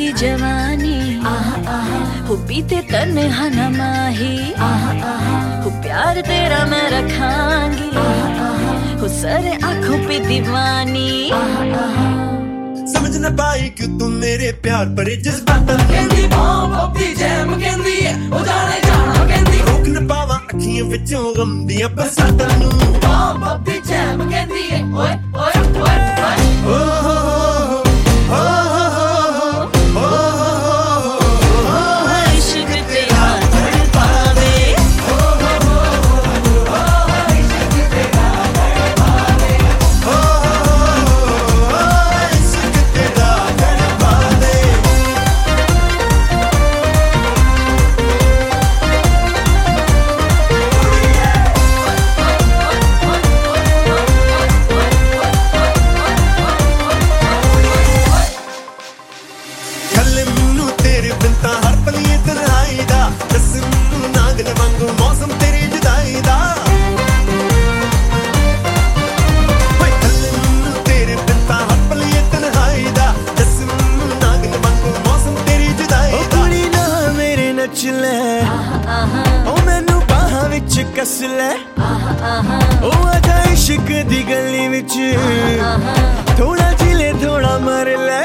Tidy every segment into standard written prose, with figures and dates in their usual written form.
मेरी जवानी हो बीते तन्हा न माही हो प्यार तेरा मैं रखांगी हो सारे आंखों पे दीवानी समझ न पाई क्यों तुम मेरे प्यार पर जज्बात कहंदी बॉबी जैम कहंदी ओ जाने जाना कहंदी रोक न पावा अखियां विचों गम दियां बरसातां नू बॉबी जैम कहंदी ओए ओए ओए ओए मौसम तेरी जुदाई दा तेरे बिन हर पल ये तन्हाई दा नागन वांगू मौसम तेरी जुदाई दा कुड़ी ना मेरे नच ले ओ मैनू बाहां विच कस ले ओ आजा इश्क दी गली विच थोड़ा जिले थोड़ा मर ले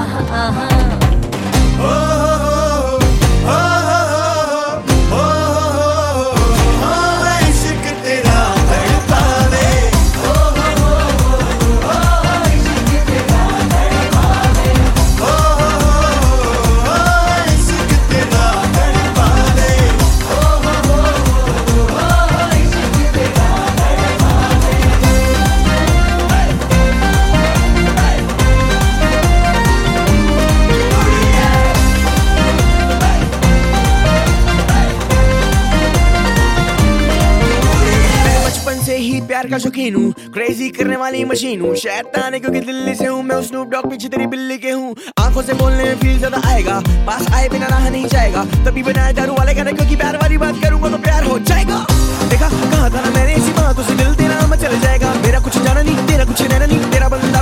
प्यार का शौकीन हूँ, क्रेजी करने वाली मशीन हूँ, शैतान है क्योंकि दिल्ली से हूँ मैं, स्नूप डॉग पीछे तेरी बिल्ली के हूँ। आंखों से बोलने में फील ज्यादा आएगा, पास आए बिना रहा नहीं जाएगा, तभी बनाया दारू वाले गाने क्योंकि प्यार वाली बात करूंगा तो प्यार हो जाएगा। देखा कहा था ना मैंने इसी बातों से दिल तेरा मैं चल जाएगा, मेरा कुछ जाना नहीं तेरा कुछ रहना नहीं, तेरा बंदा